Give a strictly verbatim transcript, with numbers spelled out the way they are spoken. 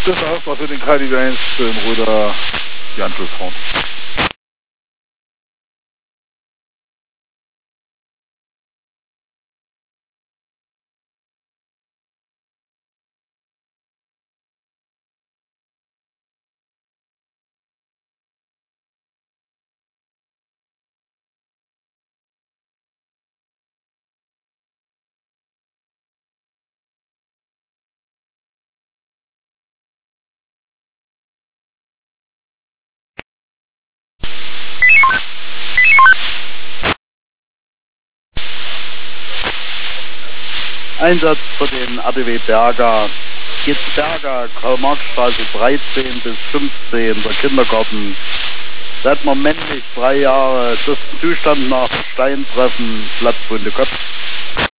Das ist erstmal für den K D W eins für den Röder die Anschlussform. Einsatz für den A D W Berger. Geht's Berger, Karl-Marx-Straße dreizehn bis fünfzehn, der Kindergarten. Seit man männlich, drei Jahre, das Zustand nach Steintreffen, Platzwunde Kopf.